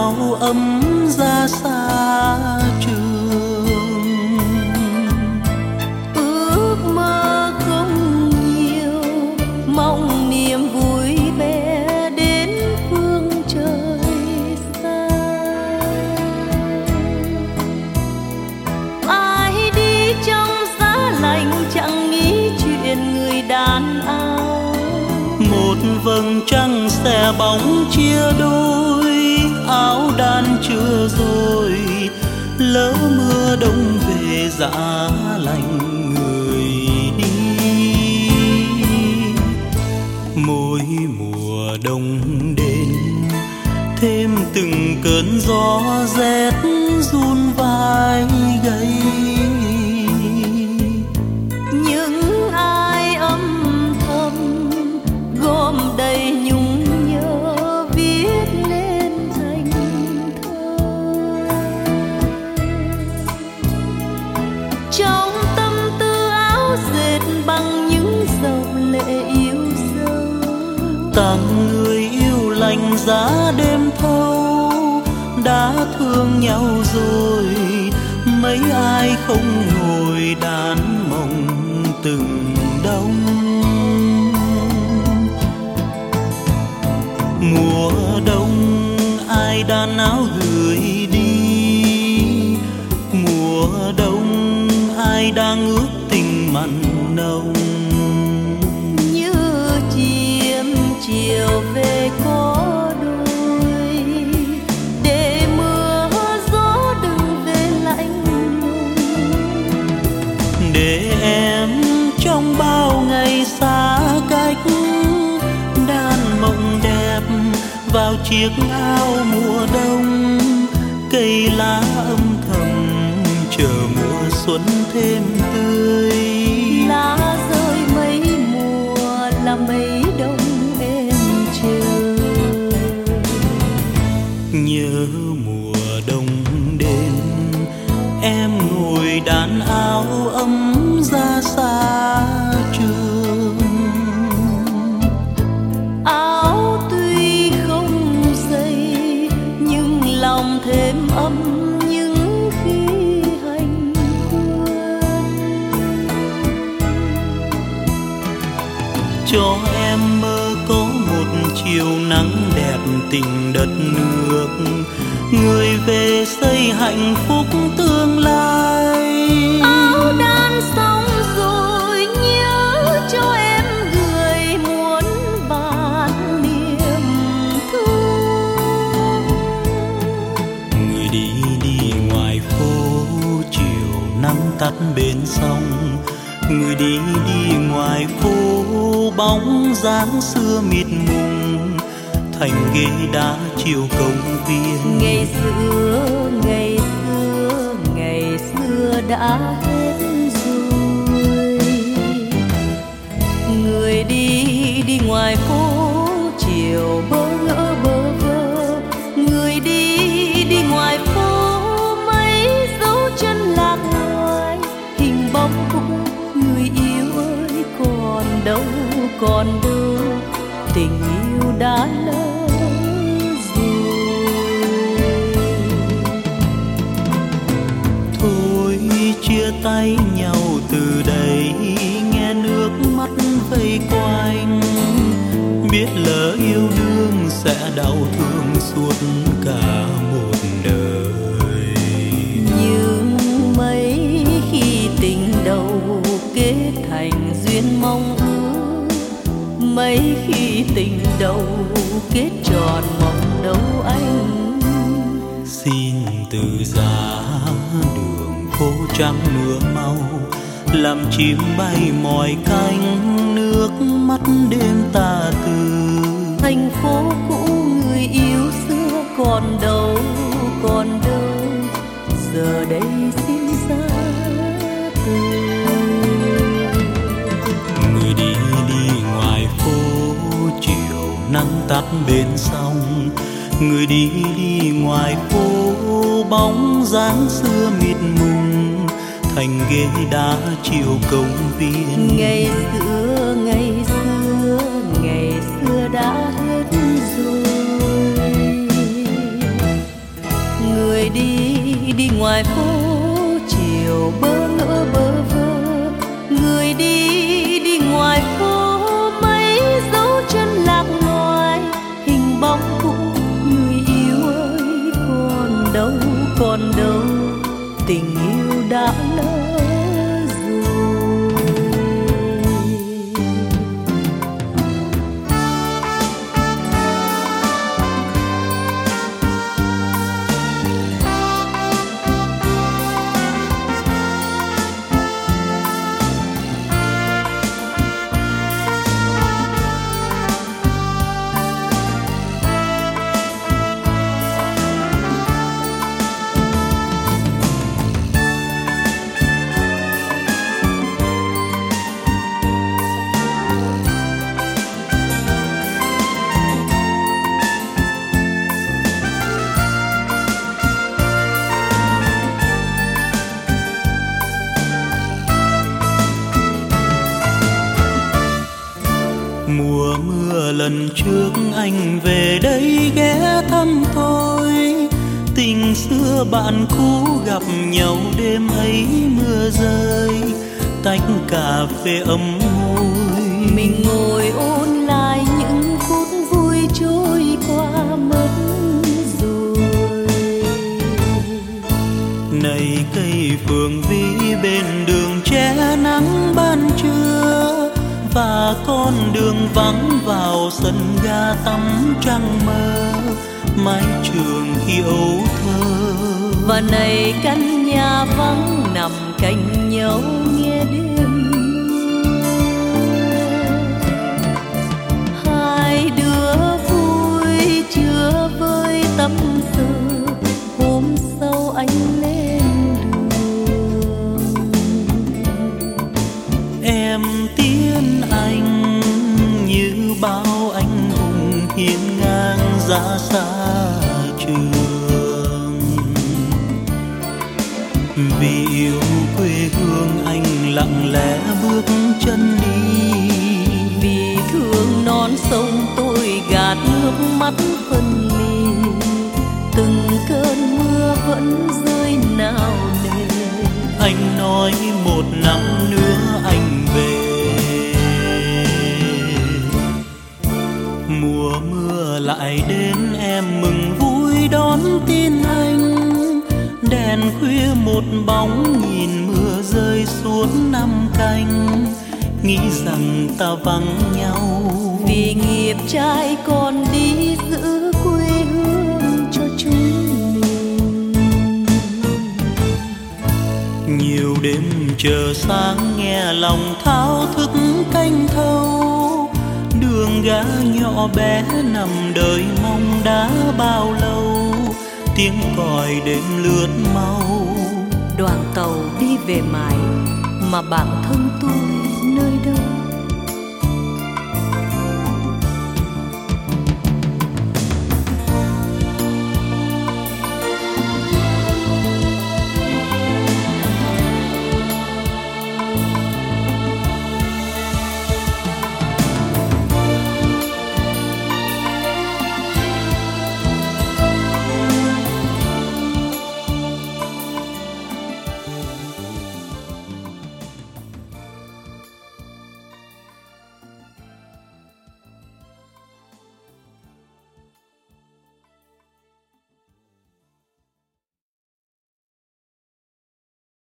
áo ấm ra xa trường. Ước mơ không nhiều, mong niềm vui bé đến phương trời xa. Ai đi trong giá lạnh chẳng nghĩ chuyện người đàn áo. Một vầng trăng xẻ bóng chia đôi, áo đan chưa rồi lỡ mưa đông về giá lạnh người đi. Mỗi mùa đông đến thêm từng cơn gió rét run vai gầy. Những ai âm thầm gom đầy nhung nhớ viết lên thành thơ. Trong tâm tư áo dệt bằng những dòng lệ yêu dấu. Tặng người yêu lạnh giá đêm thâu, đã thương nhau rồi mấy ai không ngồi đàn mộng từng đông. Mùa đông ai đan áo gửi đi, mùa đông ai đang ước tình mặn nồng. Như chim chiều về có đôi, để mưa gió đừng về lạnh lùng. Để em trong bao ngày xa cách đan mộng đẹp vào chiếc áo mùa đông. Cây lá âm thầm chờ mùa xuân thêm tươi. Lá rơi mấy mùa là mấy đông em chờ. Nhớ mùa đông đến em ngồi đàn áo ấm ra xa trường. Áo tuy không dày nhưng lòng thêm ấm những khi hành quân. Cho em mơ có một chiều nắng đẹp tình đất nước, người về xây hạnh phúc tương lai. Áo đan xong rồi nhớ cho em gửi muôn vàn niềm thương. Người đi đi ngoài phố chiều nắng tắt bên sông. Người đi đi ngoài phố bóng dáng xưa mịt mùng, thành ghế đá chiều công viên. Ngày xưa, ngày xưa, ngày xưa đã hết rồi. Người đi đi ngoài phố chiều bơ ngỡ bơ vơ. Người đi đi ngoài phố mấy dấu chân lạc loài. Hình bóng cũ người yêu ơi còn đâu, còn đâu tình yêu đã lỡ rồi. Thôi chia tay nhau từ đây, nghe nước mắt vây quanh. Biết lỡ yêu đương sẽ đau thương suốt cả một đời. Nhưng mấy khi tình đầu kết thành duyên mong ước, mấy khi tình đầu kết tròn mong đâu anh. Xin từ giá đường phố trắng nửa màu, làm chim bay mỏi cánh nước mắt đêm tà từ. Thành phố cũ người yêu xưa còn đâu, còn đâu giờ đây xin ra từ. Người đi đi ngoài phố chiều nắng tắt bên sông. Người đi đi ngoài phố bóng dáng xưa mịt mùng, thành ghế đá chiều công viên. Ngày xưa, ngày xưa, ngày xưa đã hết rồi. ngoài phố chiều bơ ngỡ bơ vơ. Người đi ngoài phố mấy dấu chân lạc loài. Hình bóng cũ người yêu ơi còn đâu tình yêu đã lỡ. Mùa mưa lần trước anh về đây ghé thăm tôi. Tình xưa bạn cũ gặp nhau đêm ấy mưa rơi. Tách cà phê ấm môi, mình ngồi ôn lại những phút vui trôi qua mất rồi. Này cây phượng vĩ bên đường che nắng ban trưa, và con đường vắng vào sân ga tắm trăng mơ mái trường khi ấu thơ. Và này căn nhà vắng nằm cạnh nhau nghe đêm hai đứa vui chưa vơi tâm sự. Hôm sau anh lên đường, em tiến anh như bao anh hùng hiên ngang ra xa trường. Vì yêu quê hương anh lặng lẽ bước chân đi. vì thương non sông tôi gạt nước mắt phân ly. Từng cơn mưa vẫn rơi nào nề. Anh nói một năm nữa anh về. Mùa mưa lại đến em mừng vui đón tin anh. Đèn khuya một bóng nhìn mưa rơi xuống năm canh. Nghĩ rằng ta vắng nhau Vì nghiệp trai còn đi giữ quê hương cho chúng mình. nhiều đêm chờ sáng nghe lòng thao thức canh thâu. Đường gã nhỏ bé nằm đợi mong đã bao lâu. Tiếng còi đêm lướt mau, Đoàn tàu đi về mãi mà bạn thân tôi nơi đâu.